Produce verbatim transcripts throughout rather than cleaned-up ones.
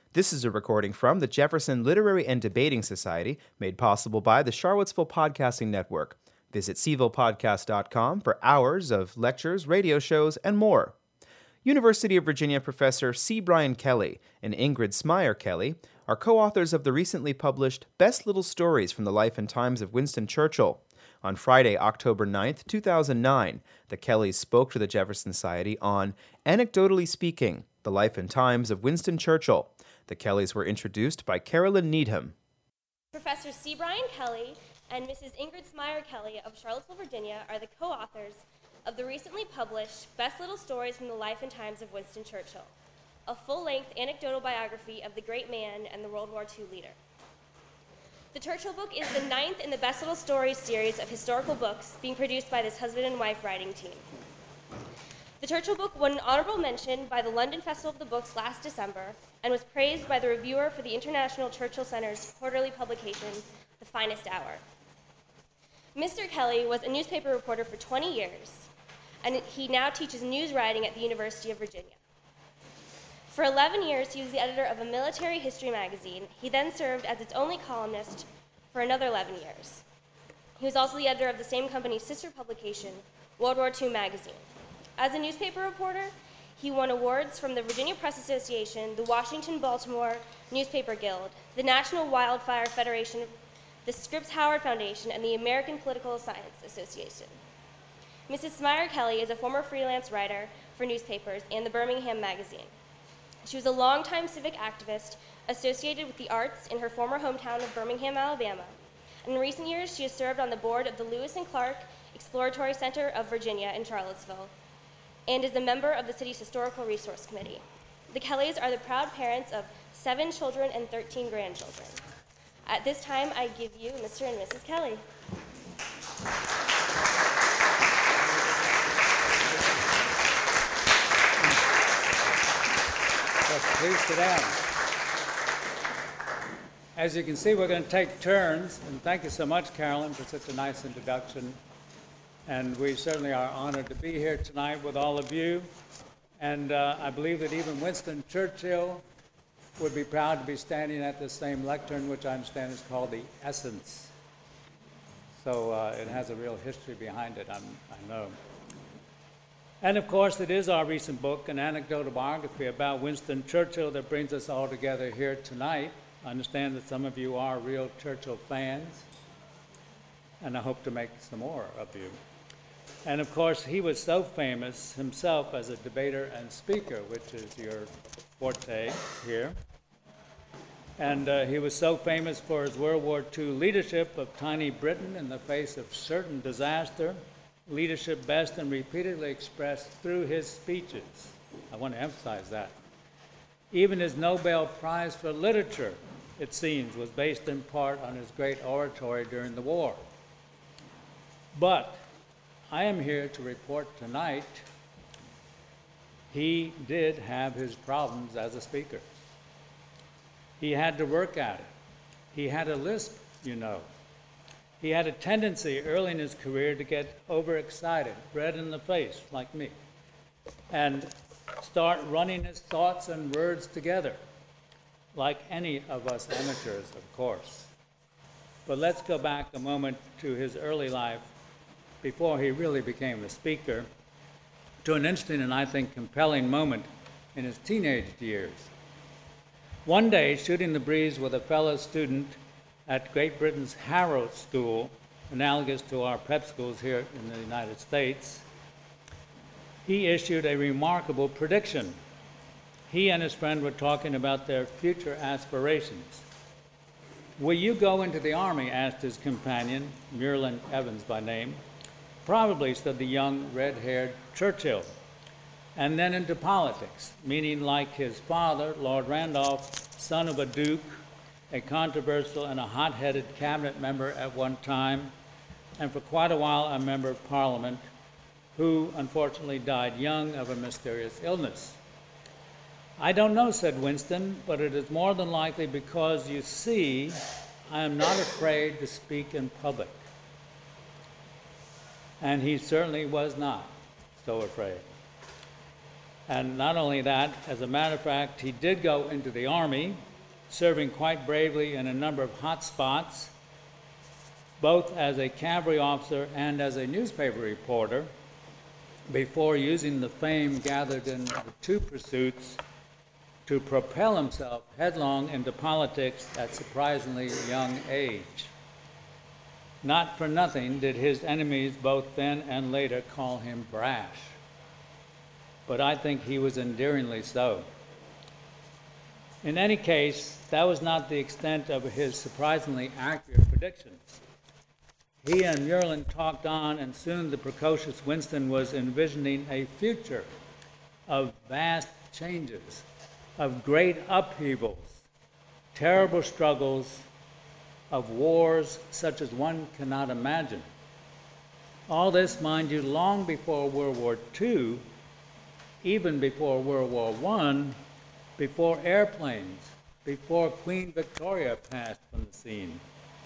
This is a recording from the Jefferson Literary and Debating Society, made possible by the Charlottesville Podcasting Network. Visit seville podcast dot com for hours of lectures, radio shows, and more. University of Virginia professor C. Brian Kelly and Ingrid Smyer Kelly are co-authors of the recently published Best Little Stories from the Life and Times of Winston Churchill. On Friday, October ninth, two thousand nine, the Kellys spoke to the Jefferson Society on Anecdotally Speaking, the Life and Times of Winston Churchill. The Kellys were introduced by Carolyn Needham. Professor C. Brian Kelly and Missus Ingrid Smyer Kelly of Charlottesville, Virginia are the co-authors of the recently published Best Little Stories from the Life and Times of Winston Churchill, a full-length anecdotal biography of the great man and the World War Two leader. The Churchill book is the ninth in the Best Little Stories series of historical books being produced by this husband and wife writing team. The Churchill book won an honorable mention by the London Festival of the Books last December and was praised by the reviewer for the International Churchill Center's quarterly publication, The Finest Hour. Mister Kelly was a newspaper reporter for twenty years, and he now teaches news writing at the University of Virginia. For eleven years, he was the editor of a military history magazine. He then served as its only columnist for another eleven years. He was also the editor of the same company's sister publication, World War Two magazine. As a newspaper reporter, he won awards from the Virginia Press Association, the Washington-Baltimore Newspaper Guild, the National Wildfire Federation, the Scripps Howard Foundation, and the American Political Science Association. Missus Smyer Kelly is a former freelance writer for newspapers and the Birmingham Magazine. She was a longtime civic activist associated with the arts in her former hometown of Birmingham, Alabama. And in recent years, she has served on the board of the Lewis and Clark Exploratory Center of Virginia in Charlottesville, and is a member of the city's Historical Resource Committee. The Kellys are the proud parents of seven children and thirteen grandchildren. At this time, I give you Mister and Missus Kelly. Please sit down. As you can see, we're going to take turns, and thank you so much, Carolyn, for such a nice introduction. And we certainly are honored to be here tonight with all of you. And uh, I believe that even Winston Churchill would be proud to be standing at this same lectern, which I understand is called the Essence. So uh, it has a real history behind it, I'm, I know. And of course, it is our recent book, an anecdotal biography about Winston Churchill, that brings us all together here tonight. I understand that some of you are real Churchill fans, and I hope to make some more of you. And of course, he was so famous himself as a debater and speaker, which is your forte here. And uh, he was so famous for his World War Two leadership of tiny Britain in the face of certain disaster, leadership best and repeatedly expressed through his speeches. I want to emphasize that. Even his Nobel Prize for Literature, it seems, was based in part on his great oratory during the war. But I am here to report tonight he did have his problems as a speaker. He had to work at it. He had a lisp, you know. He had a tendency early in his career to get overexcited, red in the face, like me, and start running his thoughts and words together, like any of us amateurs, of course. But let's go back a moment to his early life, before he really became a speaker, to an interesting and I think compelling moment in his teenage years. One day, shooting the breeze with a fellow student at Great Britain's Harrow School, analogous to our prep schools here in the United States, he issued a remarkable prediction. He and his friend were talking about their future aspirations. "Will you go into the Army?" asked his companion, Merlin Evans by name. "Probably," said the young, red-haired Churchill. "And then into politics," meaning like his father, Lord Randolph, son of a duke, a controversial and a hot-headed cabinet member at one time, and for quite a while a member of Parliament, who unfortunately died young of a mysterious illness. "I don't know," said Winston, "but it is more than likely because, you see, I am not afraid to speak in public." And he certainly was not so afraid. And not only that, as a matter of fact, he did go into the Army, serving quite bravely in a number of hot spots, both as a cavalry officer and as a newspaper reporter, before using the fame gathered in the two pursuits to propel himself headlong into politics at surprisingly young age. Not for nothing did his enemies, both then and later, call him brash. But I think he was endearingly so. In any case, that was not the extent of his surprisingly accurate predictions. He and Murlin talked on, and soon the precocious Winston was envisioning a future of vast changes, of great upheavals, terrible struggles, of wars such as one cannot imagine. All this, mind you, long before World War Two, even before World War One, before airplanes, before Queen Victoria passed from the scene.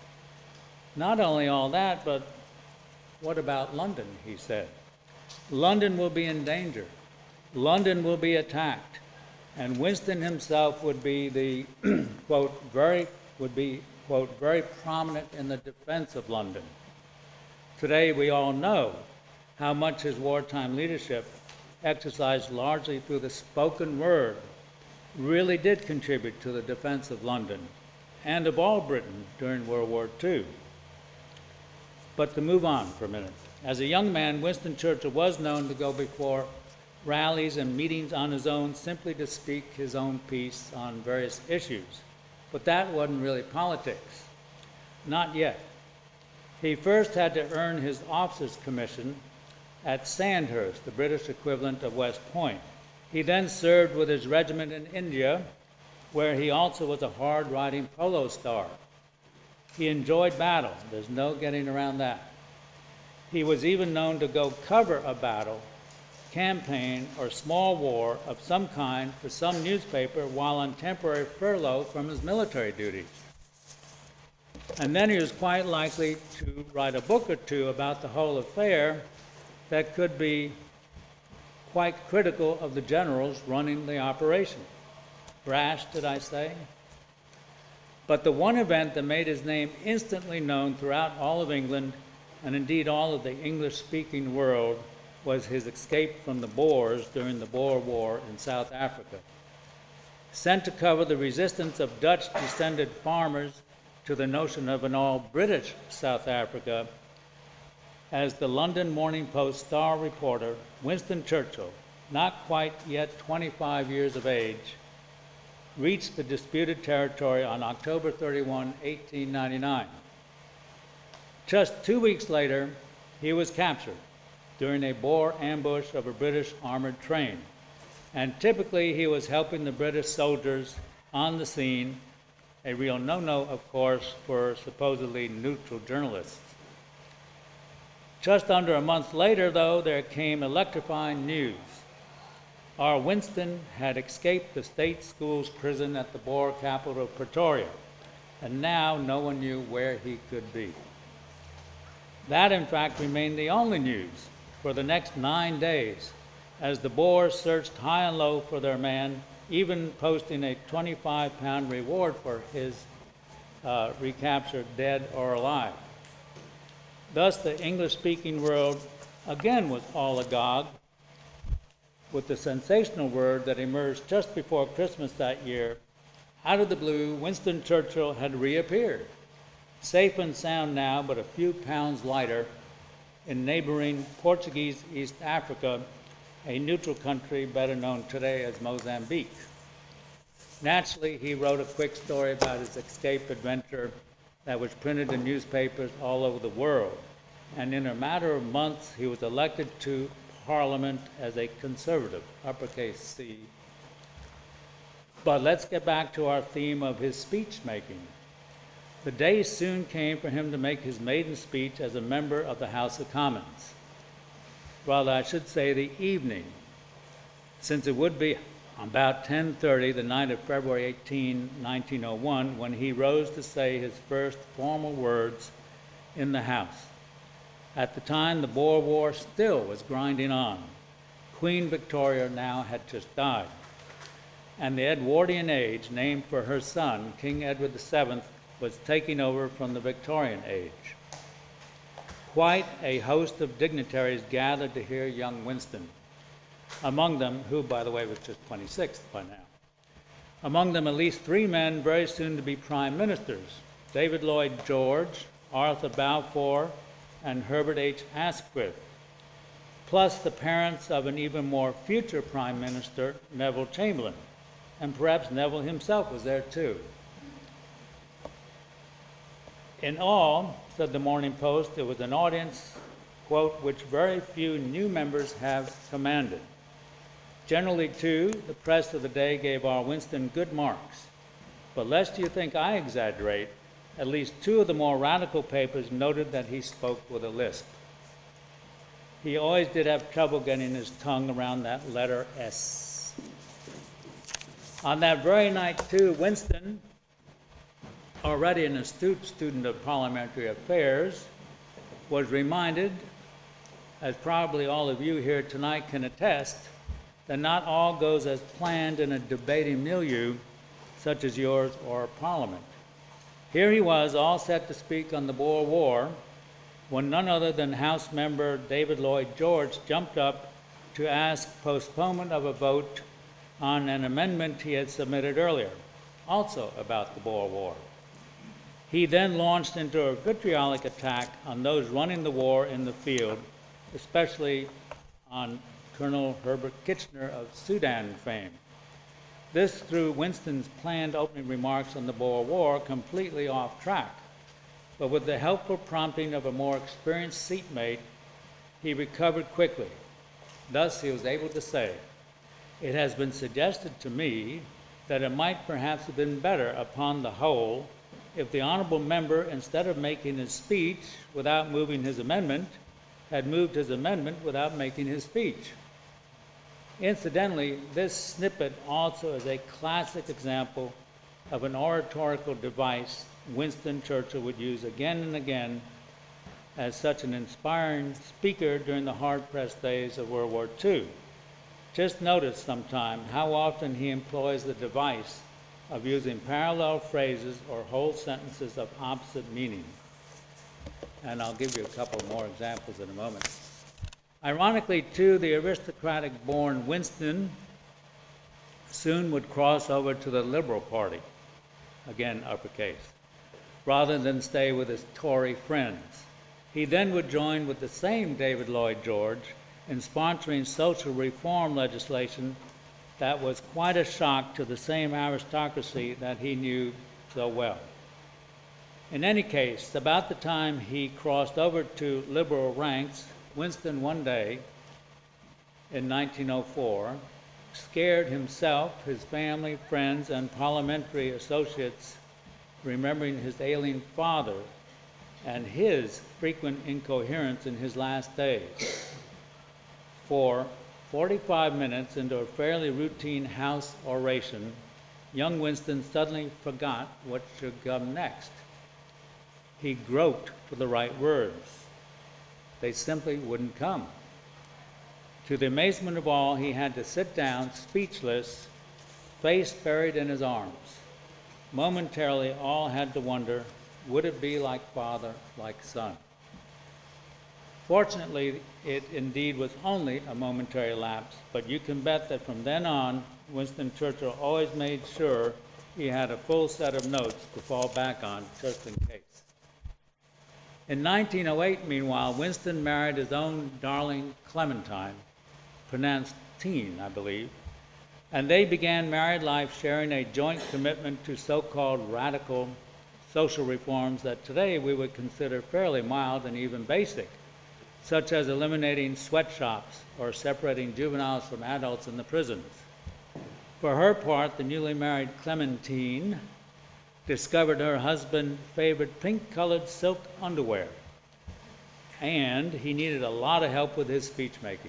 Not only all that, but what about London, he said. London will be in danger. London will be attacked. And Winston himself would be the, quote, very, would be, quote, very prominent in the defense of London. Today, we all know how much his wartime leadership, exercised largely through the spoken word, really did contribute to the defense of London and of all Britain during World War Two. But to move on for a minute, as a young man, Winston Churchill was known to go before rallies and meetings on his own simply to speak his own piece on various issues. But that wasn't really politics. Not yet. He first had to earn his officer's commission at Sandhurst, the British equivalent of West Point. He then served with his regiment in India, where he also was a hard-riding polo star. He enjoyed battle. There's no getting around that. He was even known to go cover a battle, campaign, or small war of some kind for some newspaper while on temporary furlough from his military duties. And then he was quite likely to write a book or two about the whole affair that could be quite critical of the generals running the operation. Brash, did I say? But the one event that made his name instantly known throughout all of England, and indeed all of the English-speaking world, was his escape from the Boers during the Boer War in South Africa. Sent to cover the resistance of Dutch-descended farmers to the notion of an all-British South Africa, as the London Morning Post star reporter, Winston Churchill, not quite yet twenty-five years of age, reached the disputed territory on October thirty-first, eighteen ninety-nine. Just two weeks later, he was captured during a Boer ambush of a British armored train, and typically he was helping the British soldiers on the scene, a real no-no, of course, for supposedly neutral journalists. Just under a month later, though, there came electrifying news. Our Winston had escaped the state school's prison at the Boer capital of Pretoria, and now no one knew where he could be. That, in fact, remained the only news for the next nine days, as the Boers searched high and low for their man, even posting a twenty-five pound reward for his uh, recapture, dead or alive. Thus, the English-speaking world again was all agog with the sensational word that emerged just before Christmas that year. Out of the blue, Winston Churchill had reappeared, safe and sound now, but a few pounds lighter, in neighboring Portuguese East Africa, a neutral country better known today as Mozambique. Naturally, he wrote a quick story about his escape adventure that was printed in newspapers all over the world. And in a matter of months, he was elected to Parliament as a conservative, uppercase C. But let's get back to our theme of his speech making. The day soon came for him to make his maiden speech as a member of the House of Commons. Rather, I should say the evening, since it would be about ten thirty the night of February eighteenth, nineteen oh one, when he rose to say his first formal words in the House. At the time, the Boer War still was grinding on. Queen Victoria now had just died, and the Edwardian age, named for her son, King Edward the Seventh, was taking over from the Victorian age. Quite a host of dignitaries gathered to hear young Winston, among them, who, by the way, was just twenty-six by now. Among them, at least three men very soon to be prime ministers: David Lloyd George, Arthur Balfour, and Herbert H. Asquith, plus the parents of an even more future prime minister, Neville Chamberlain, and perhaps Neville himself was there too. In all, said the Morning Post, it was an audience, quote, which very few new members have commanded. Generally, too, the press of the day gave our Winston good marks. But lest you think I exaggerate, at least two of the more radical papers noted that he spoke with a lisp. He always did have trouble getting his tongue around that letter S. On that very night, too, Winston, already an astute student of parliamentary affairs, was reminded, as probably all of you here tonight can attest, that not all goes as planned in a debating milieu such as yours or Parliament. Here he was, all set to speak on the Boer War, when none other than House member David Lloyd George jumped up to ask postponement of a vote on an amendment he had submitted earlier, also about the Boer War. He then launched into a vitriolic attack on those running the war in the field, especially on Colonel Herbert Kitchener of Sudan fame. This threw Winston's planned opening remarks on the Boer War completely off track, but with the helpful prompting of a more experienced seatmate, he recovered quickly. Thus, he was able to say, "It has been suggested to me that it might perhaps have been better upon the whole if the honorable member, instead of making his speech without moving his amendment, had moved his amendment without making his speech." Incidentally, this snippet also is a classic example of an oratorical device Winston Churchill would use again and again as such an inspiring speaker during the hard-pressed days of World War Two. Just notice sometime how often he employs the device of using parallel phrases or whole sentences of opposite meaning. And I'll give you a couple more examples in a moment. Ironically, too, the aristocratic-born Winston soon would cross over to the Liberal Party, again uppercase, rather than stay with his Tory friends. He then would join with the same David Lloyd George in sponsoring social reform legislation that was quite a shock to the same aristocracy that he knew so well. In any case, about the time he crossed over to liberal ranks, Winston one day in nineteen oh four scared himself, his family, friends, and parliamentary associates, remembering his ailing father and his frequent incoherence in his last days. For forty-five minutes into a fairly routine House oration, young Winston suddenly forgot what should come next. He groped for the right words. They simply wouldn't come. To the amazement of all, he had to sit down, speechless, face buried in his arms. Momentarily, all had to wonder, would it be like father, like son? Fortunately, it indeed was only a momentary lapse, but you can bet that from then on, Winston Churchill always made sure he had a full set of notes to fall back on, just in case. In nineteen oh eight, meanwhile, Winston married his own darling Clementine, pronounced Teen, I believe, and they began married life sharing a joint commitment to so-called radical social reforms that today we would consider fairly mild and even basic, such as eliminating sweatshops or separating juveniles from adults in the prisons. For her part, the newly married Clementine discovered her husband favored pink-colored silk underwear, and he needed a lot of help with his speech-making.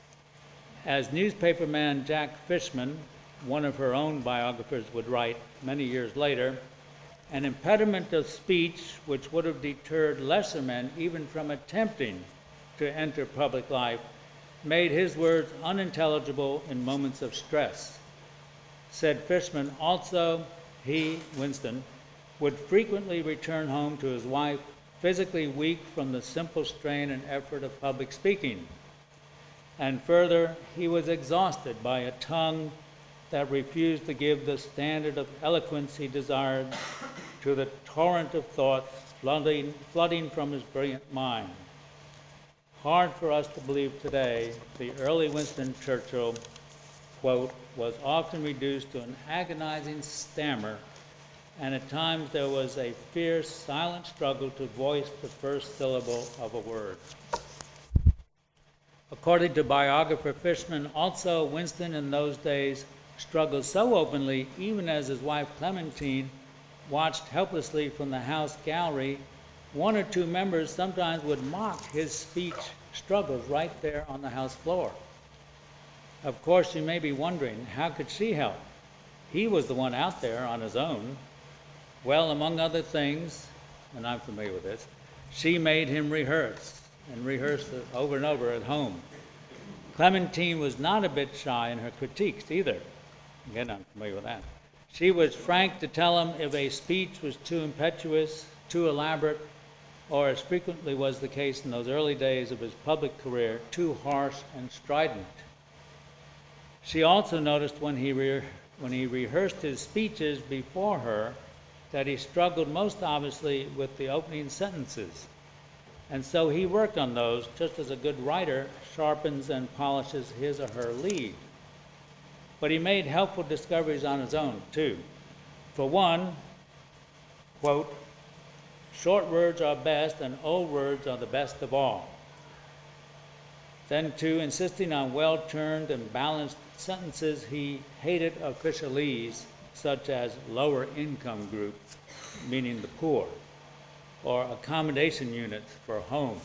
As newspaperman Jack Fishman, one of her own biographers, would write many years later, an impediment of speech which would have deterred lesser men even from attempting to enter public life made his words unintelligible in moments of stress. Said Fishman also, he, Winston, would frequently return home to his wife physically weak from the simple strain and effort of public speaking. And further, he was exhausted by a tongue that refused to give the standard of eloquence he desired to the torrent of thoughts flooding, flooding from his brilliant mind. Hard for us to believe today, the early Winston Churchill, quote, was often reduced to an agonizing stammer, and at times there was a fierce, silent struggle to voice the first syllable of a word. According to biographer Fishman, also Winston in those days struggled so openly, even as his wife Clementine watched helplessly from the house gallery, one or two members sometimes would mock his speech struggles right there on the house floor. Of course, you may be wondering, how could she help? He was the one out there on his own. Well, among other things, and I'm familiar with this, she made him rehearse, and rehearse it over and over at home. Clementine was not a bit shy in her critiques either. Again, I'm familiar with that. She was frank to tell him if a speech was too impetuous, too elaborate, or as frequently was the case in those early days of his public career, too harsh and strident. She also noticed when he, re- when he rehearsed his speeches before her that he struggled most obviously with the opening sentences. And so he worked on those, just as a good writer sharpens and polishes his or her lead. But he made helpful discoveries on his own, too. For one, quote, short words are best and old words are the best of all. Then, two, insisting on well-turned and balanced sentences, he hated officialese, such as lower income group, meaning the poor, or accommodation units for homes.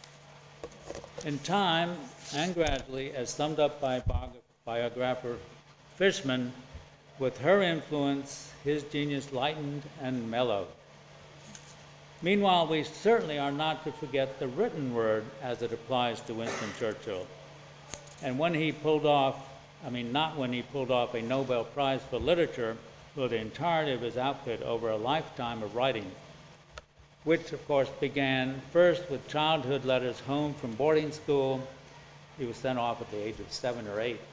In time, and gradually, as summed up by biographer Fishman, with her influence, his genius lightened and mellowed. Meanwhile, we certainly are not to forget the written word as it applies to Winston Churchill. And when he pulled off, I mean, not when he pulled off a Nobel Prize for Literature for the entirety of his output over a lifetime of writing, which, of course, began first with childhood letters home from boarding school. He was sent off at the age of seven or eight.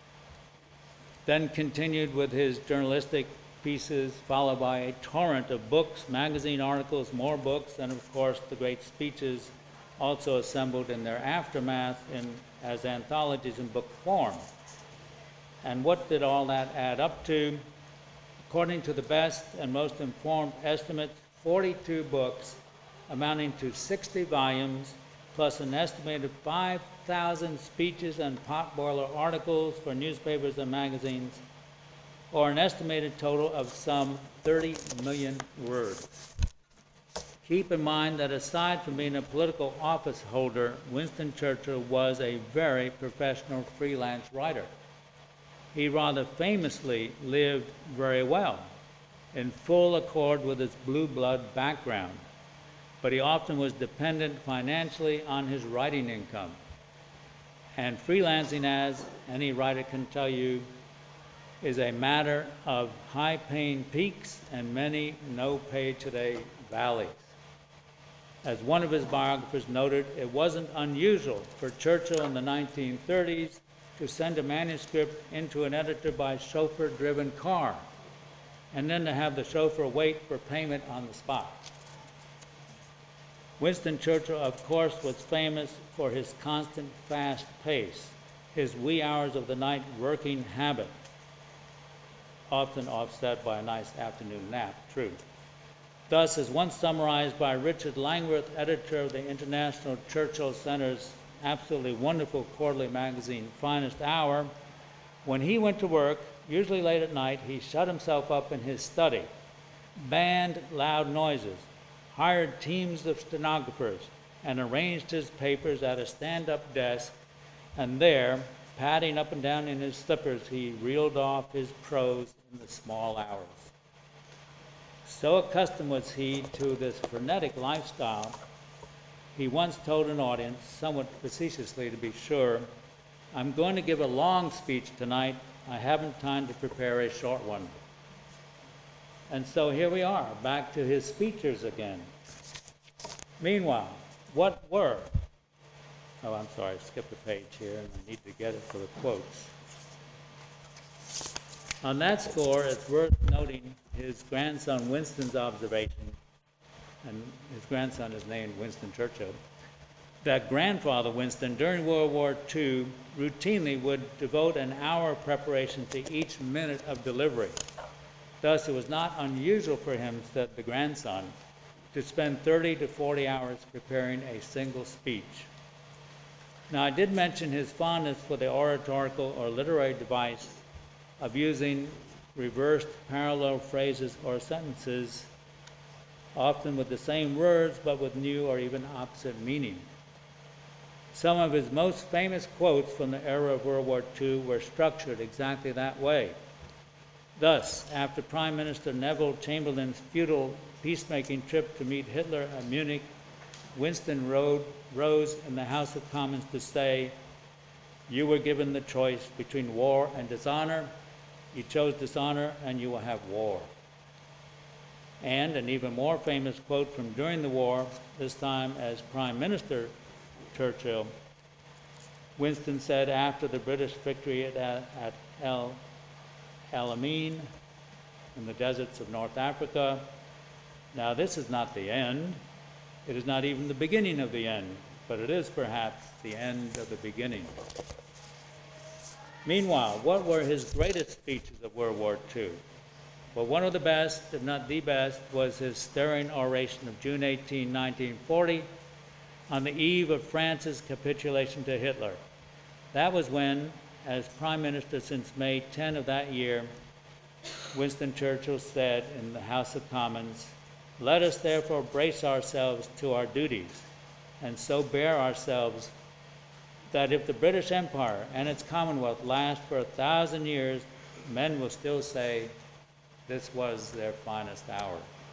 Then continued with his journalistic pieces, followed by a torrent of books, magazine articles, more books, and of course the great speeches also assembled in their aftermath in, as anthologies in book form. And what did all that add up to? According to the best and most informed estimates, forty-two books amounting to sixty volumes, plus an estimated five thousand speeches and potboiler articles for newspapers and magazines, or an estimated total of some thirty million words. Keep in mind that aside from being a political office holder, Winston Churchill was a very professional freelance writer. He rather famously lived very well, in full accord with his blue blood background, but he often was dependent financially on his writing income. And freelancing, as any writer can tell you, is a matter of high-paying peaks and many no-pay-today valleys. As one of his biographers noted, it wasn't unusual for Churchill in the nineteen thirties to send a manuscript into an editor by chauffeur-driven car, and then to have the chauffeur wait for payment on the spot. Winston Churchill, of course, was famous for his constant fast pace, his wee hours of the night working habit, often offset by a nice afternoon nap, true. Thus, as once summarized by Richard Langworth, editor of the International Churchill Center's absolutely wonderful quarterly magazine, Finest Hour, when he went to work, usually late at night, he shut himself up in his study, banned loud noises, hired teams of stenographers, and arranged his papers at a stand-up desk, and there, padding up and down in his slippers, he reeled off his prose in the small hours. So accustomed was he to this frenetic lifestyle, he once told an audience, somewhat facetiously to be sure, I'm going to give a long speech tonight. I haven't time to prepare a short one. And so here we are, back to his speeches again. Meanwhile, what were, oh, I'm sorry, I skipped a page here, and I need to get it for the quotes. On that score, it's worth noting his grandson Winston's observation, and his grandson is named Winston Churchill, that grandfather Winston, during World War Two, routinely would devote an hour of preparation to each minute of delivery. Thus, it was not unusual for him, said the grandson, to spend thirty to forty hours preparing a single speech. Now, I did mention his fondness for the oratorical or literary device of using reversed parallel phrases or sentences, often with the same words but with new or even opposite meaning. Some of his most famous quotes from the era of World War Two were structured exactly that way. Thus, after Prime Minister Neville Chamberlain's futile peacemaking trip to meet Hitler at Munich, Winston rode, rose in the House of Commons to say, "You were given the choice between war and dishonor. You chose dishonor, and you will have war." And an even more famous quote from during the war, this time as Prime Minister Churchill, Winston said after the British victory at, at El Alamein in the deserts of North Africa, "Now this is not the end. It is not even the beginning of the end, but it is perhaps the end of the beginning." Meanwhile, what were his greatest speeches of World War Two? Well, one of the best, if not the best, was his stirring oration of June eighteenth, nineteen forty, on the eve of France's capitulation to Hitler. That was when, as Prime Minister since May tenth of that year, Winston Churchill said in the House of Commons, "Let us therefore brace ourselves to our duties, and so bear ourselves that if the British Empire and its Commonwealth last for a thousand years, men will still say this was their finest hour."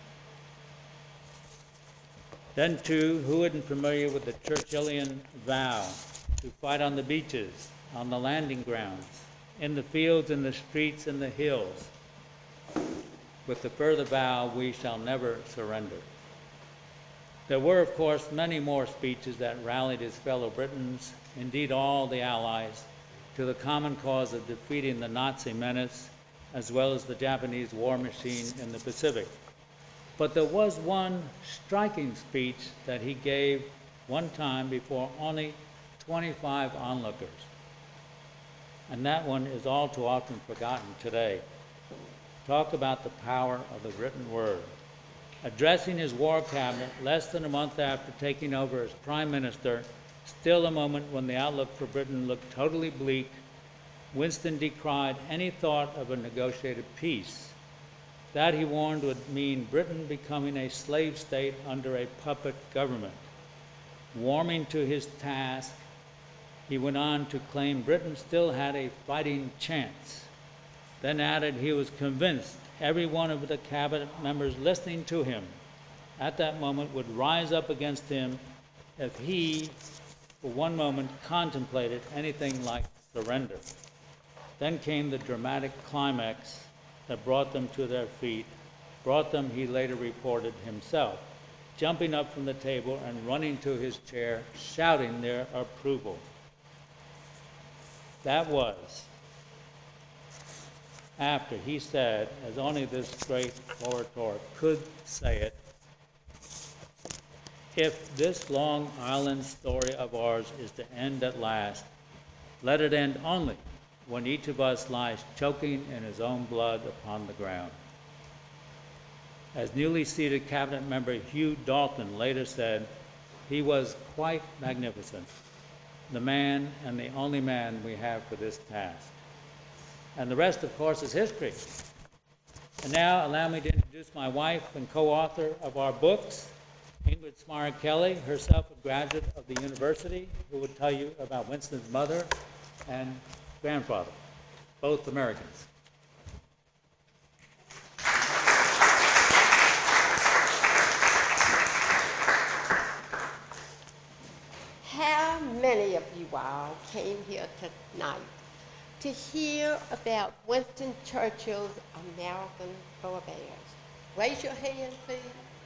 Then, too, who isn't familiar with the Churchillian vow to fight on the beaches, on the landing grounds, in the fields, in the streets, in the hills, with the further vow, "We shall never surrender." There were, of course, many more speeches that rallied his fellow Britons, indeed all the Allies, to the common cause of defeating the Nazi menace, as well as the Japanese war machine in the Pacific. But there was one striking speech that he gave one time before only twenty-five onlookers. And that one is all too often forgotten today. Talk about the power of the written word. Addressing his war cabinet less than a month after taking over as prime minister, still a moment when the outlook for Britain looked totally bleak, Winston decried any thought of a negotiated peace. That, he warned, would mean Britain becoming a slave state under a puppet government. Warming to his task, he went on to claim Britain still had a fighting chance. Then added he was convinced every one of the cabinet members listening to him at that moment would rise up against him if he, for one moment, contemplated anything like surrender. Then came the dramatic climax that brought them to their feet, brought them, he later reported himself, jumping up from the table and running to his chair, shouting their approval. That was after he said, as only this great orator could say it, "If this Long Island story of ours is to end at last, let it end only when each of us lies choking in his own blood upon the ground." As newly seated cabinet member Hugh Dalton later said, he was quite magnificent, the man and the only man we have for this task. And the rest, of course, is history. And now allow me to introduce my wife and co-author of our books, Ingrid Smyer Kelly, herself a graduate of the university, who will tell you about Winston's mother and grandfather, both Americans. How many of you all came here tonight to hear about Winston Churchill's American forebears? Raise your hand, please.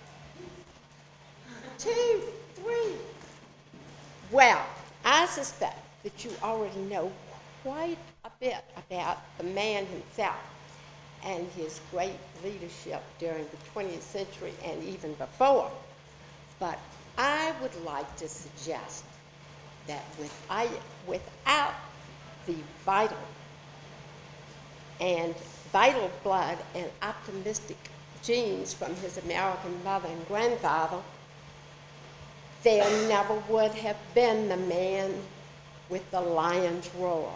Two, three. Well, I suspect that you already know quite a bit about the man himself and his great leadership during the twentieth century and even before. But I would like to suggest that without the vital and vital blood and optimistic genes from his American mother and grandfather, there never would have been the man with the lion's roar.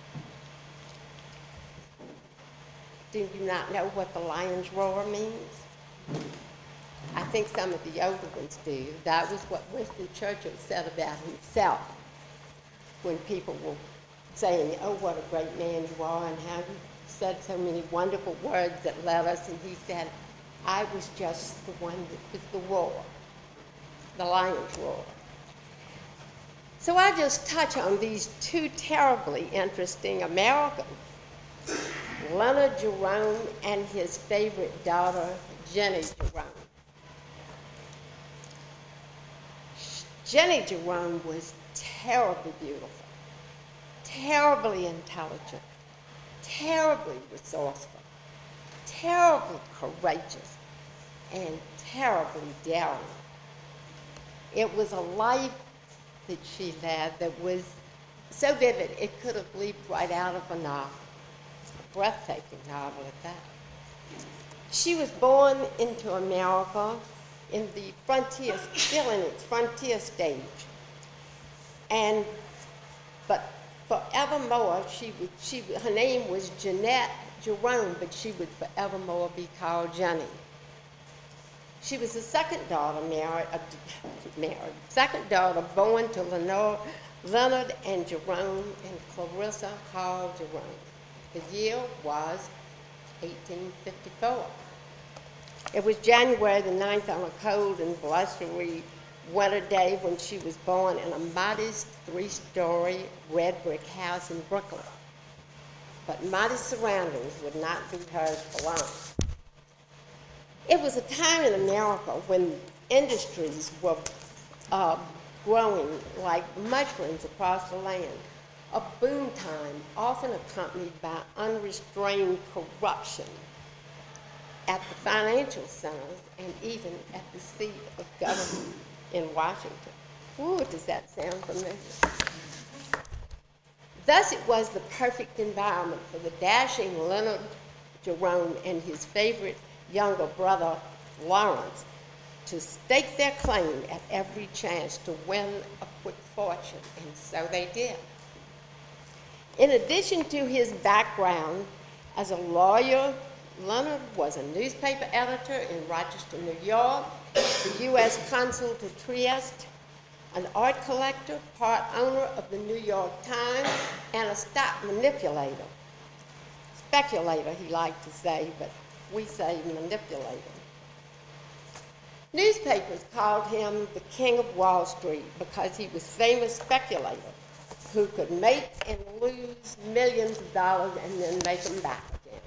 Do you not know what the lion's roar means? I think some of the older ones do. That was what Winston Churchill said about himself when people were saying, oh, what a great man you are, and how you said so many wonderful words that led us. And he said, I was just the one that was the roar, the lion's roar. So I just touch on these two terribly interesting Americans, Leonard Jerome and his favorite daughter, Jenny Jerome. Jenny Jerome was terribly beautiful, terribly intelligent, terribly resourceful, terribly courageous, and terribly daring. It was a life that she led that was so vivid it could have leaped right out of a novel, a breathtaking novel at that. She was born into America in the frontier, still in its frontier stage. And, but forevermore, she would, she, her name was Jeanette Jerome, but she would forevermore be called Jenny. She was the second daughter married, uh, married, second daughter born to Lenore, Leonard and Jerome and Clarissa Hall Jerome. The year was eighteen fifty-four. It was January the ninth on a cold and blustery winter day when she was born in a modest three-story red brick house in Brooklyn. But modest surroundings would not be hers for long. It was a time in America when industries were uh, growing like mushrooms across the land. A boom time often accompanied by unrestrained corruption at the financial centers and even at the seat of government in Washington. Ooh, does that sound familiar? Thus, it was the perfect environment for the dashing Leonard Jerome and his favorite younger brother, Lawrence, to stake their claim at every chance to win a quick fortune, and so they did. In addition to his background as a lawyer, Leonard was a newspaper editor in Rochester, New York, the U S consul to Trieste, an art collector, part owner of the New York Times, and a stock manipulator. Speculator, he liked to say, but we say manipulator. Newspapers called him the King of Wall Street because he was a famous speculator who could make and lose millions of dollars and then make them back again.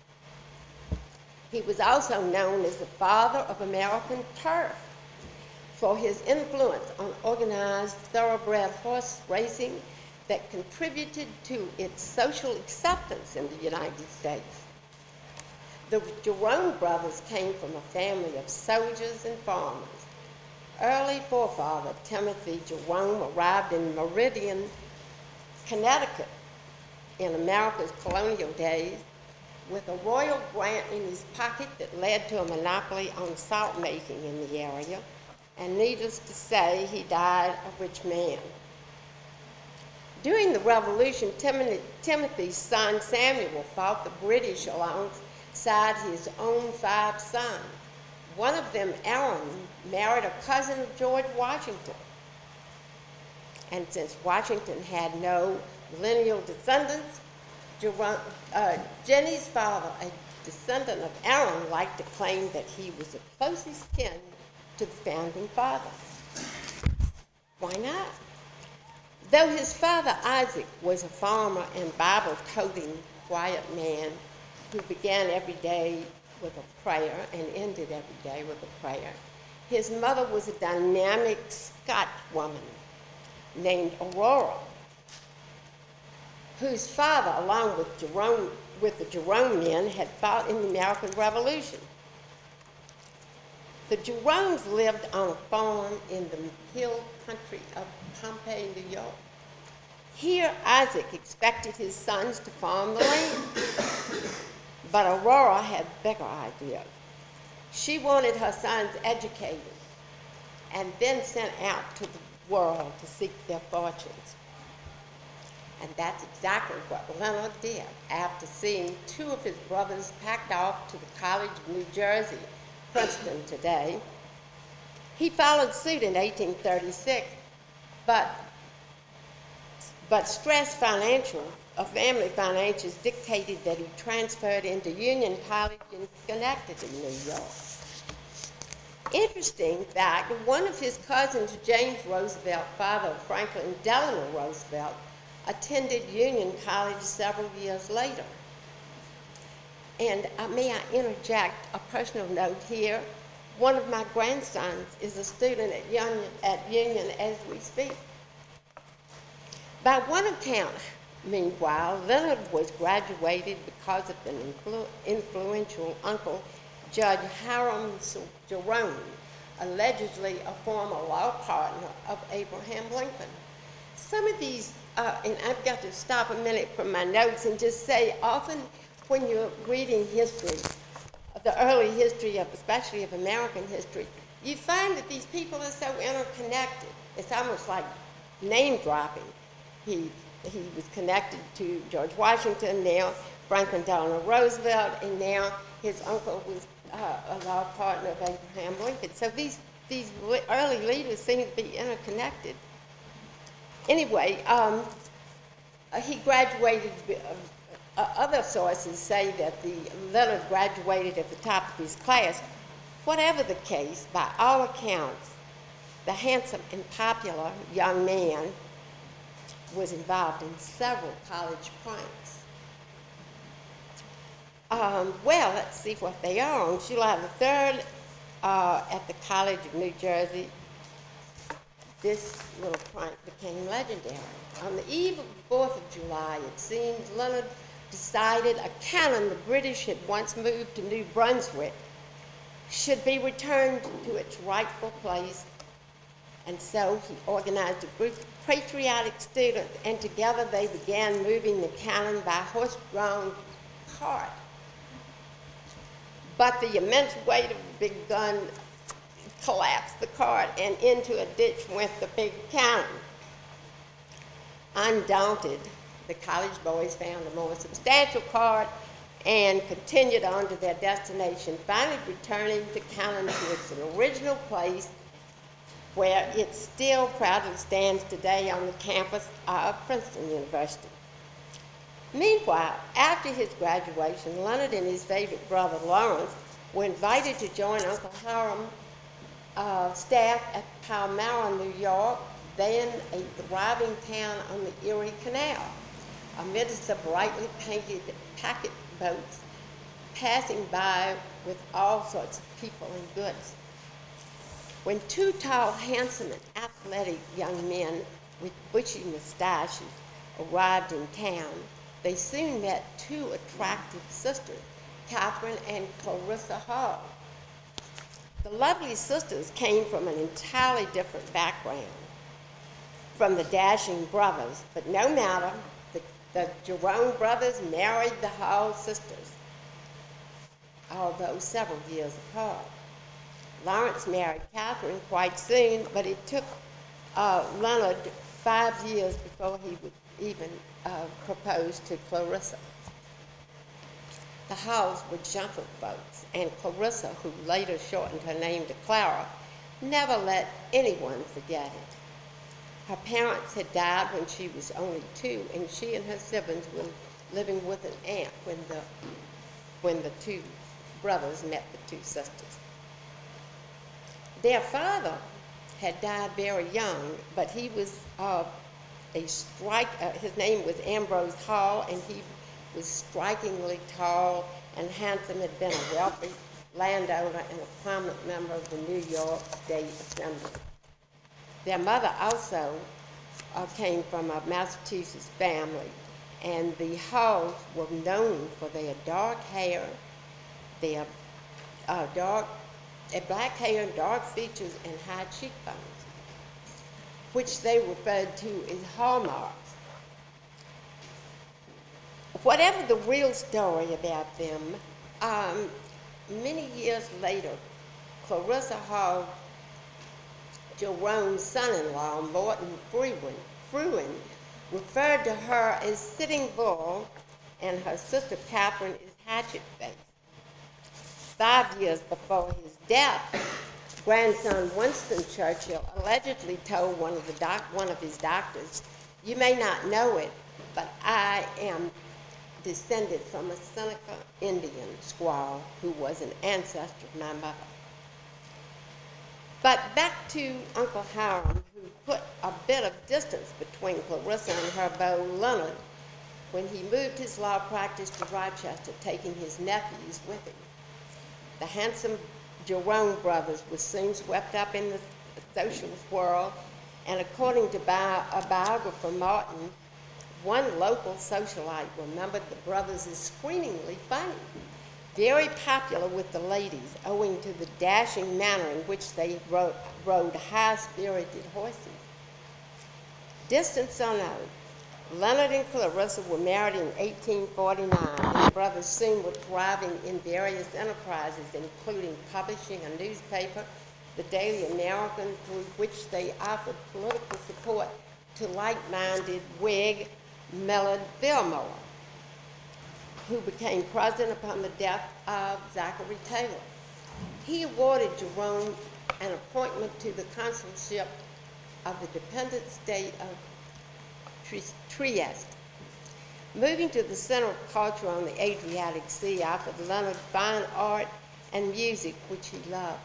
He was also known as the father of American turf for his influence on organized thoroughbred horse racing that contributed to its social acceptance in the United States. The Jerome brothers came from a family of soldiers and farmers. Early forefather Timothy Jerome arrived in Meridian, Connecticut in America's colonial days with a royal grant in his pocket that led to a monopoly on salt making in the area, and needless to say, he died a rich man. During the Revolution, Timothy, Timothy's son Samuel fought the British alongside his own five sons. One of them, Aaron, married a cousin of George Washington. And since Washington had no lineal descendants, Jerome, uh, Jenny's father, a descendant of Aaron, liked to claim that he was the closest kin to the founding father. Why not? Though his father Isaac was a farmer and Bible-toting, quiet man who began every day with a prayer and ended every day with a prayer, his mother was a dynamic Scotch woman named Aurora, whose father, along with Jerome, with the Jerome men, had fought in the American Revolution. The Jeromes lived on a farm in the hill country of Pompey, New York. Here, Isaac expected his sons to farm the land, but Aurora had bigger ideas. She wanted her sons educated and then sent out to the world to seek their fortunes. And that's exactly what Leonard did after seeing two of his brothers packed off to the College of New Jersey, Princeton today. He followed suit in eighteen thirty-six, but, but stressed financial, uh, family finances dictated that he transferred into Union College in Schenectady, New York. Interesting fact, one of his cousins, James Roosevelt, father of Franklin Delano Roosevelt, attended Union College several years later. And uh, may I interject a personal note here? One of my grandsons is a student at Union, at Union as we speak. By one account, meanwhile, Leonard was graduated because of an influ influential uncle, Judge Hiram Jerome, allegedly a former law partner of Abraham Lincoln. Some of these, uh, and I've got to stop a minute from my notes and just say, often when you're reading history, the early history of, especially of American history, you find that these people are so interconnected. It's almost like name dropping. He, he was connected to George Washington, now Franklin Delano Roosevelt, and now his uncle was uh, a law partner of Abraham Lincoln. So these, these early leaders seem to be interconnected. Anyway, um, uh, he graduated, uh, uh, other sources say that the Leonard graduated at the top of his class. Whatever the case, by all accounts, the handsome and popular young man was involved in several college pranks. Um, well, let's see what they are. On July the third, uh, at the College of New Jersey, this little prank became legendary. On the eve of the fourth of July, it seems, Leonard decided a cannon the British had once moved to New Brunswick should be returned to its rightful place. And so he organized a group of patriotic students, and together they began moving the cannon by horse-drawn cart. But the immense weight of the big gun collapsed the cart, and into a ditch went the big cannon. Undaunted, the college boys found a more substantial cart and continued on to their destination, finally returning the cannon to its original place, where it still proudly stands today on the campus of Princeton University. Meanwhile, after his graduation, Leonard and his favorite brother Lawrence were invited to join Uncle Hiram Uh, staff at Palmyra, New York, then a thriving town on the Erie Canal, amidst the brightly painted packet boats passing by with all sorts of people and goods. When two tall, handsome, and athletic young men with bushy mustaches arrived in town, they soon met two attractive sisters, Catherine and Clarissa Hall. The lovely sisters came from an entirely different background from the dashing brothers, but no matter, the, the Jerome brothers married the Hall sisters, although several years apart. Lawrence married Catherine quite soon, but it took uh, Leonard five years before he would even uh, propose to Clarissa. The Halls were gentlefolks, and Clarissa, who later shortened her name to Clara, never let anyone forget it. Her parents had died when she was only two, and she and her siblings were living with an aunt when the, when the two brothers met the two sisters. Their father had died very young, but he was uh, a strike, uh, his name was Ambrose Hall, and he was strikingly tall and handsome, had been a wealthy landowner and a prominent member of the New York State Assembly. Their mother also uh, came from a Massachusetts family, and the Halls were known for their dark hair, their uh, dark, uh, black hair, dark features, and high cheekbones, which they referred to as hallmarks. Whatever the real story about them, um, many years later, Clarissa Hall, Jerome's son-in-law, Morton Fruin, Fruin, referred to her as Sitting Bull, and her sister Catherine is Hatchet-Face. Five years before his death, grandson Winston Churchill allegedly told one of, the doc, one of his doctors, "You may not know it, but I am descended from a Seneca Indian squaw who was an ancestor of my mother." But back to Uncle Hiram, who put a bit of distance between Clarissa and her beau Leonard when he moved his law practice to Rochester, taking his nephews with him. The handsome Jerome brothers were soon swept up in the social whirl, and according to bio, a biographer, Martin, one local socialite remembered the brothers as screamingly funny, very popular with the ladies, owing to the dashing manner in which they rode, rode high-spirited horses. Distance unknown, Leonard and Clarissa were married in eighteen forty-nine, and the brothers soon were thriving in various enterprises, including publishing a newspaper, the Daily American, through which they offered political support to like-minded Whig Millard Fillmore, who became president upon the death of Zachary Taylor. He awarded Jerome an appointment to the consulship of the dependent state of Trieste. Moving to the center of culture on the Adriatic Sea offered Leonard fine art and music, which he loved.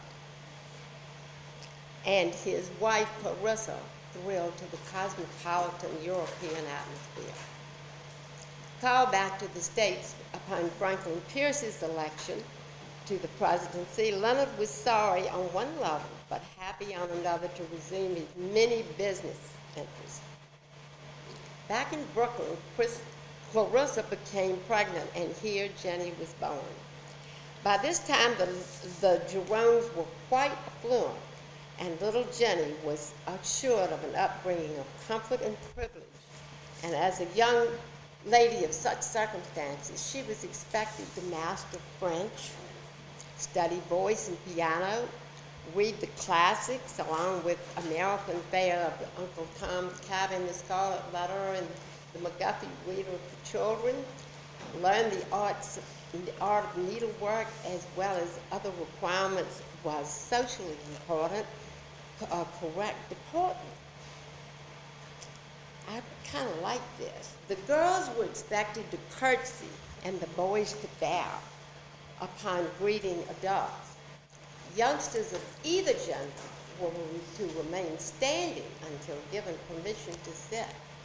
And his wife, Clarissa, thrilled to the cosmopolitan European atmosphere. Called back to the States upon Franklin Pierce's election to the presidency, Leonard was sorry on one level, but happy on another to resume his many business interests. Back in Brooklyn, Chris, Clarissa became pregnant, and here Jenny was born. By this time, the, the Jeromes were quite affluent, and little Jenny was assured of an upbringing of comfort and privilege. And as a young lady of such circumstances, she was expected to master French, study voice and piano, read the classics along with American fare of Uncle Tom's Cabin, The Scarlet Letter, and the McGuffey Reader of the Children, learn the arts, the art of needlework as well as other requirements was socially important, uh, correct deportment. I kind of like this. The girls were expected to curtsy and the boys to bow upon greeting adults. Youngsters of either gender were to remain standing until given permission to sit.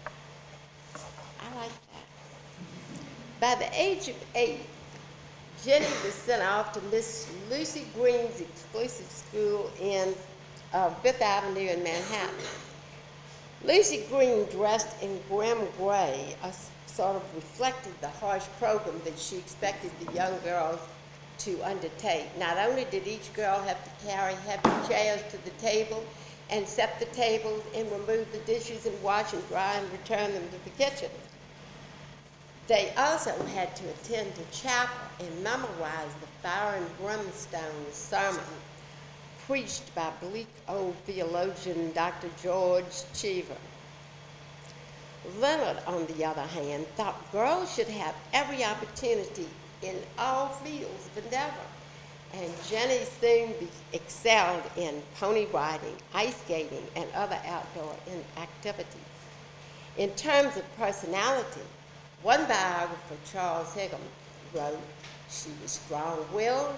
I like that. By the age of eight, Jenny was sent off to Miss Lucy Green's exclusive school in uh, Fifth Avenue in Manhattan. Lucy Green, dressed in grim gray, uh, sort of reflected the harsh program that she expected the young girls to undertake. Not only did each girl have to carry heavy chairs to the table and set the tables and remove the dishes and wash and dry and return them to the kitchen, they also had to attend to chapel and memorize the fire and brimstone sermon preached by bleak old theologian Doctor George Cheever. Leonard, on the other hand, thought girls should have every opportunity in all fields of endeavor, and Jenny soon be excelled in pony riding, ice skating, and other outdoor activities. In terms of personality, one biographer, Charles Higham, wrote, she was strong-willed,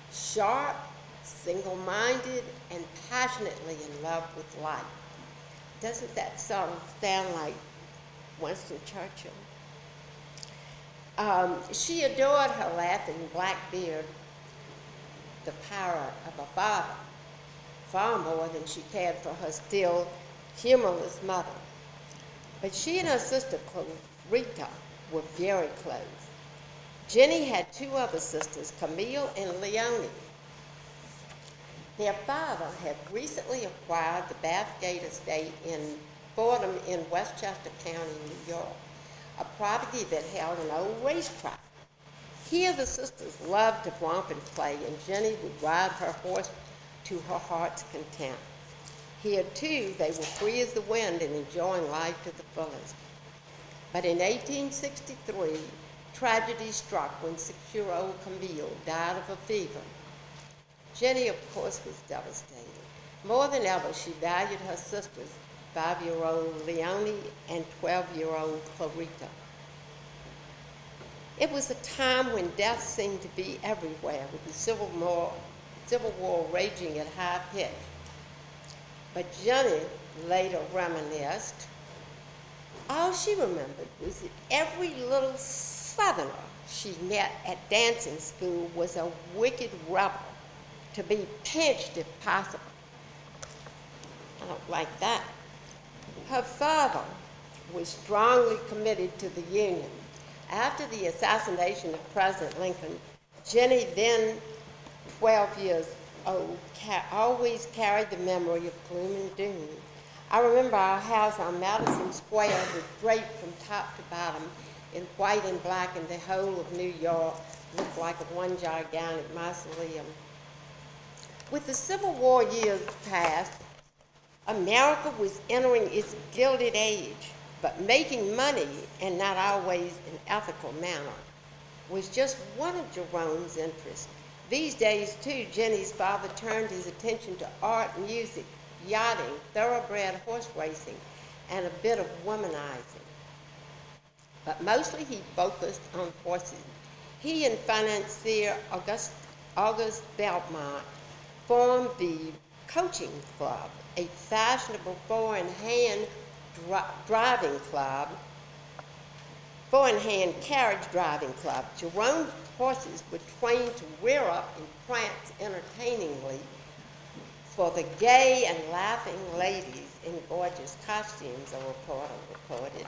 sharp, single-minded, and passionately in love with life. Doesn't that sort of sound like Winston Churchill? Um, she adored her laughing black beard, the power of a father, far more than she cared for her still humorless mother. But she and her sister Clarita were very close. Jenny had two other sisters, Camille and Leonie. Their father had recently acquired the Bathgate estate in Fordham in Westchester County, New York, a property that held an old racetrack. Here the sisters loved to romp and play, and Jenny would ride her horse to her heart's content. Here, too, they were free as the wind and enjoying life to the fullest. But in eighteen sixty-three, tragedy struck when six-year-old Camille died of a fever. Jenny, of course, was devastated. More than ever, she valued her sisters, five-year-old Leonie and twelve-year-old Clarita. It was a time when death seemed to be everywhere, with the Civil War, Civil War raging at high pitch. But Jenny later reminisced, all she remembered was that every little Southerner she met at dancing school was a wicked rebel, to be pinched if possible. I don't like that. Her father was strongly committed to the Union. After the assassination of President Lincoln, Jenny, then twelve years old, ca- always carried the memory of gloom and doom. I remember our house on Madison Square was draped from top to bottom in white and black, and the whole of New York looked like a one gigantic mausoleum. With the Civil War years past, America was entering its Gilded Age, but making money, and not always in an ethical manner, was just one of Jerome's interests. These days, too, Jenny's father turned his attention to art, music, yachting, thoroughbred horse racing, and a bit of womanizing. But mostly he focused on horses. He and financier August, August Belmont formed the Coaching Club, a fashionable four-in-hand dri- driving club, four-in-hand carriage driving club. Jerome's horses were trained to rear up and prance entertainingly for the gay and laughing ladies in gorgeous costumes, a reporter reported.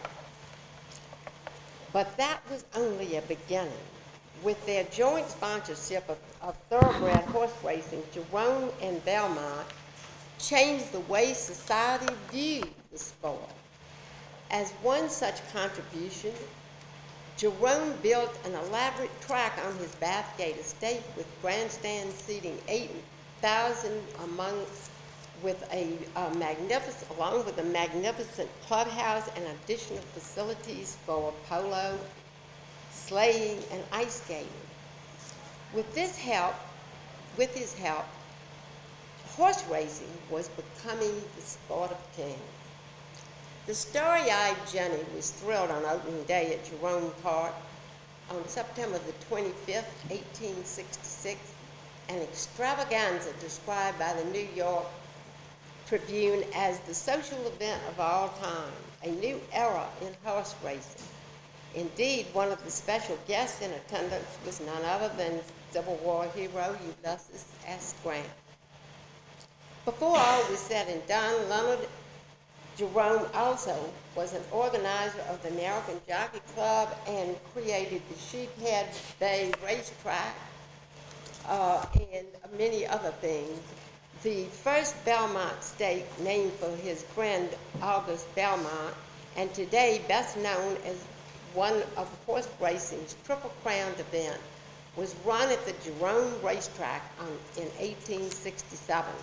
But that was only a beginning. With their joint sponsorship of, of thoroughbred horse racing, Jerome and Belmont changed the way society viewed the sport. As one such contribution, Jerome built an elaborate track on his Bathgate estate with grandstand seating eight thousand among, with a, a magnificent, along with a magnificent clubhouse and additional facilities for polo, sleighing, and ice skating. With this help, with his help, horse racing was becoming the sport of kings. The starry-eyed Jenny was thrilled on opening day at Jerome Park on September the twenty-fifth, eighteen sixty-six, an extravaganza described by the New York Tribune as the social event of all time, a new era in horse racing. Indeed, one of the special guests in attendance was none other than Civil War hero Ulysses S. Grant. Before all was said and done, Leonard Jerome also was an organizer of the American Jockey Club and created the Sheephead Bay Racetrack uh, and many other things. The first Belmont stake, named for his friend August Belmont, and today best known as one of horse racing's Triple Crown event, was run at the Jerome Racetrack on, in eighteen sixty-seven.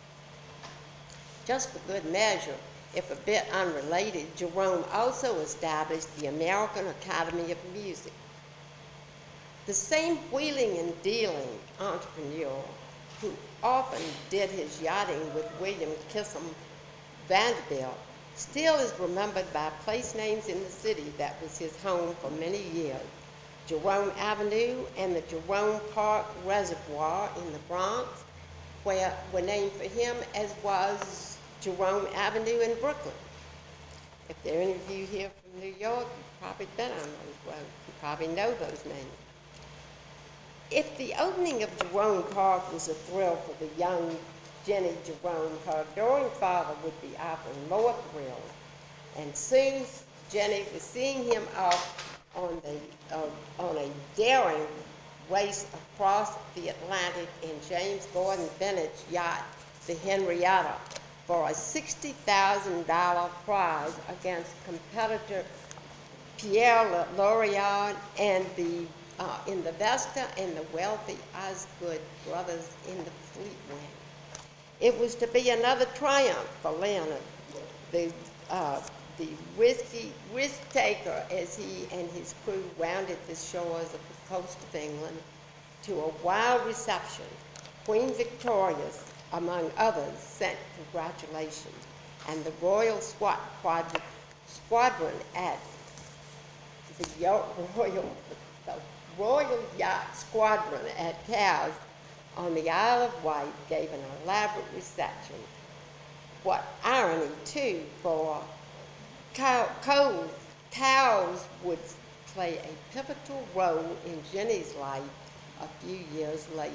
Just for good measure, if a bit unrelated, Jerome also established the American Academy of Music. The same wheeling and dealing entrepreneur who often did his yachting with William Kissam Vanderbilt still is remembered by place names in the city that was his home for many years. Jerome Avenue and the Jerome Park Reservoir in the Bronx were, were named for him, as was Jerome Avenue in Brooklyn. If they're any of you here from New York, you've probably been on those roads. You probably know those names. If the opening of Jerome Park was a thrill for the young Jenny Jerome, her adoring father would be even more thrilled. And soon Jenny was seeing him off on, the, uh, on a daring race across the Atlantic in James Gordon Bennett's yacht, the Henrietta, for a sixty thousand dollars prize against competitor Pierre Lorillard and the uh, in the Vesta and the wealthy Osgood brothers in the Fleetwing. It was to be another triumph for Leonard, the, uh, the risky risk taker, as he and his crew rounded the shores of the coast of England to a wild reception. Queen Victoria, among others, sent congratulations, and the Royal SWAT quadri- Squadron at the Yo- Royal, the Royal Yacht Squadron at Cowes on the Isle of Wight gave an elaborate reception. What irony, too, for Cow- Cowes would play a pivotal role in Jenny's life a few years later.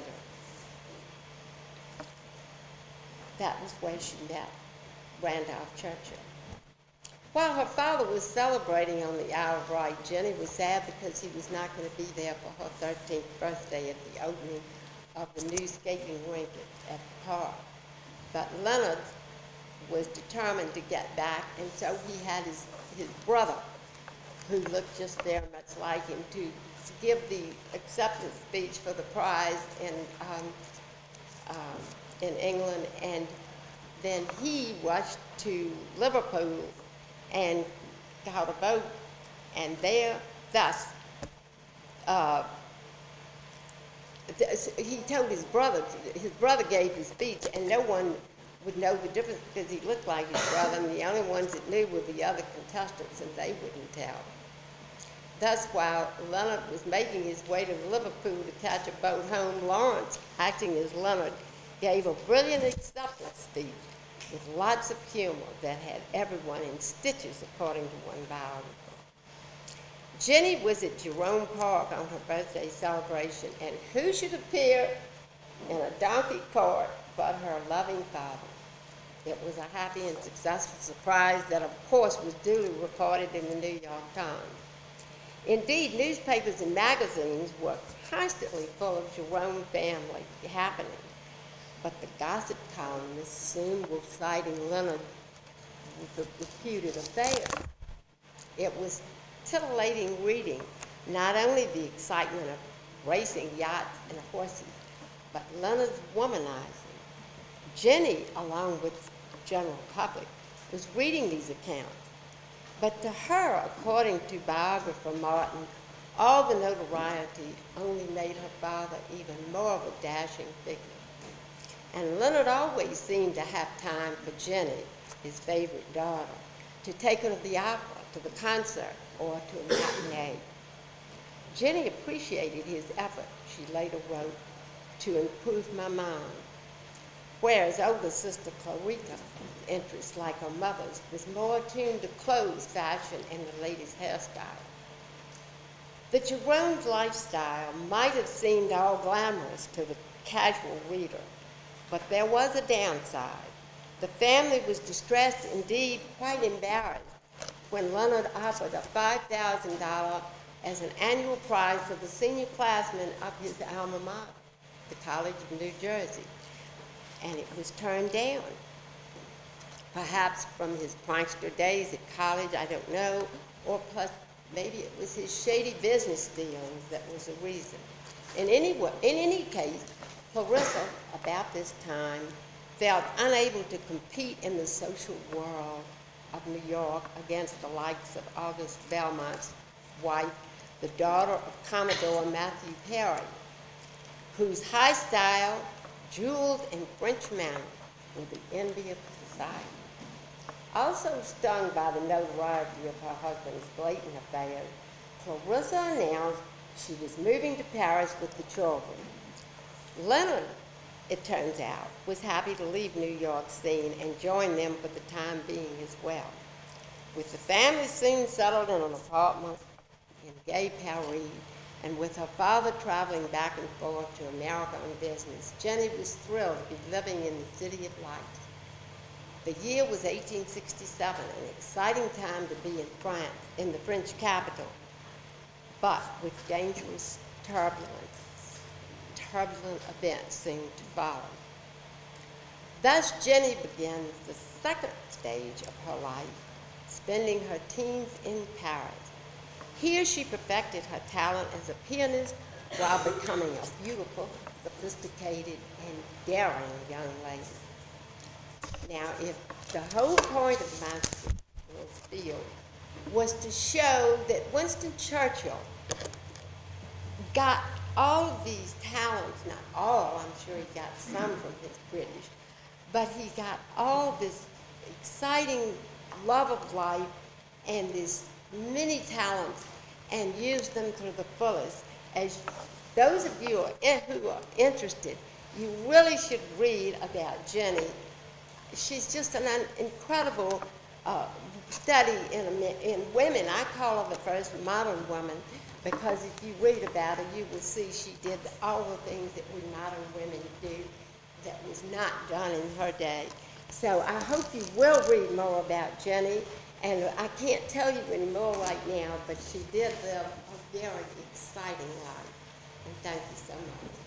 That was where she met Randolph Churchill. While her father was celebrating on the Isle of Wight, Jenny was sad because he was not going to be there for her thirteenth birthday at the opening of the new skating rink at, at the park. But Leonard was determined to get back, and so he had his, his brother, who looked just very much like him, to give the acceptance speech for the prize in, um, um, in England, and then he rushed to Liverpool and got a boat, and there, thus, uh, th- he told his brother, his brother gave the speech, and no one would know the difference because he looked like his brother, and the only ones that knew were the other contestants, and they wouldn't tell. Thus, while Leonard was making his way to Liverpool to catch a boat home, Lawrence, acting as Leonard, gave a brilliant acceptance speech with lots of humor that had everyone in stitches, according to one biographer. Jenny was at Jerome Park on her birthday celebration, and who should appear in a donkey cart but her loving father? It was a happy and successful surprise that, of course, was duly recorded in the New York Times. Indeed, newspapers and magazines were constantly full of Jerome family happenings, but the gossip columnists soon were citing Leonard with the reputed affair. It was titillating reading, not only the excitement of racing yachts and horses, but Leonard's womanizing. Jenny, along with the general public, was reading these accounts. But to her, according to biographer Martin, all the notoriety only made her father even more of a dashing figure. And Leonard always seemed to have time for Jenny, his favorite daughter, to take her to the opera, to the concert, or to a matinee. Jenny appreciated his effort, she later wrote, to improve my mind. Whereas older sister Clarita, interest like her mother's, was more attuned to clothes, fashion, and the latest hairstyle. The Jerome's lifestyle might have seemed all glamorous to the casual reader, but there was a downside. The family was distressed, indeed quite embarrassed, when Leonard offered a five thousand dollars as an annual prize for the senior classmen of his alma mater, the College of New Jersey, and it was turned down. Perhaps from his prankster days at college, I don't know, or plus maybe it was his shady business dealings that was the reason. In any, in any case, Clarissa, about this time, felt unable to compete in the social world of New York against the likes of August Belmont's wife, the daughter of Commodore Matthew Perry, whose high style, jeweled, and French manner were the envy of society. Also stung by the notoriety of her husband's blatant affairs, Clarissa announced she was moving to Paris with the children. Leonard, it turns out, was happy to leave New York scene and join them for the time being as well. With the family soon settled in an apartment in gay Paris, and with her father traveling back and forth to America on business, Jenny was thrilled to be living in the City of Lights. The year was eighteen sixty-seven, an exciting time to be in France, in the French capital, but with dangerous turbulence. Turbulent events seemed to follow. Thus, Jenny begins the second stage of her life, spending her teens in Paris. Here she perfected her talent as a pianist while becoming a beautiful, sophisticated, and daring young lady. Now, if the whole point of Mansfield's field was to show that Winston Churchill got all of these talents, not all, I'm sure he got some from his British, but he got all this exciting love of life and these many talents and used them to the fullest. As those of you who are, who are interested, you really should read about Jenny. She's just an un, incredible uh, study in, a, in women. I call her the first modern woman because if you read about her, you will see she did all the things that we modern women do that was not done in her day. So I hope you will read more about Jenny, and I can't tell you any more right now, but she did live a very exciting life. And thank you so much.